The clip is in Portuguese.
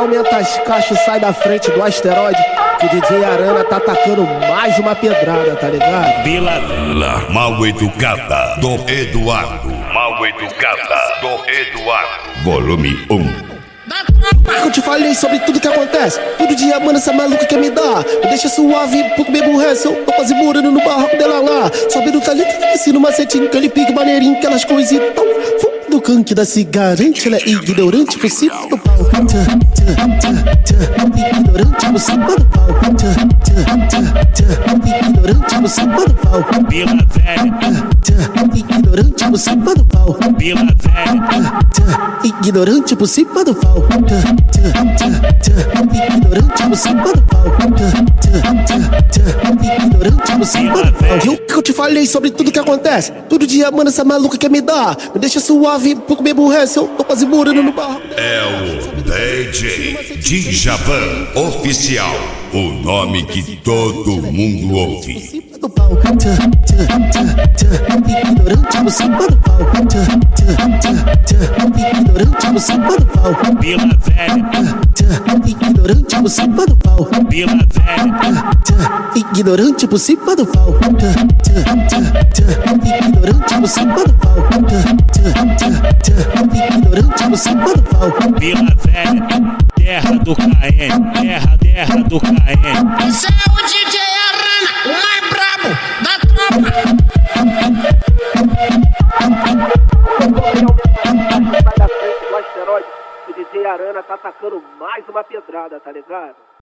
aumenta as caixas e sai da frente do asteroide, que o DJ Arana tá atacando mais uma pedrada, tá ligado? Vila Mal Educada do Eduardo. Mal Educada do Eduardo. Volume 1. Eu te falei sobre tudo que acontece. Todo dia, mano, essa maluca quer me dar. Me deixa suave, pouco me aborrece. Eu tô quase morando no barraco dela lá. Sobe do talento, desci no macetinho, aquele pique maneirinho, aquelas coisitas tão do canque da cigarante. Ela é ignorante por cima do pau. Ignorante por cima do pau. Ignorante por cima do pau. Vila Velha. Ignorante por cima do pau. Vila Velha. Ignorante por cima do pau. Ignorante por cima do pau. Ignorante por cima do pau. Viu que eu te falei sobre tudo que acontece? Todo dia, mano, essa maluca quer me dar. Me deixa suave, pouco me aborrece. Eu tô quase morando no barro. É o DJ Djavan Oficial. O nome que todo mundo ouve. Ignorante por cima do pau. Ignorante por cima do pau. Vila Velha. Ignorante por cima do pau. Vila Velha. Ignorante por cima do pau. Ignorante por cima do pau. Ignorante por cima do pau. Vila Velha. Terra do KM. Terra do KM. Esse é o DJ Arana, o mais brabo da tropa. Sai da frente do asteroide, o DJ Arana tá atacando mais uma pedrada, tá ligado?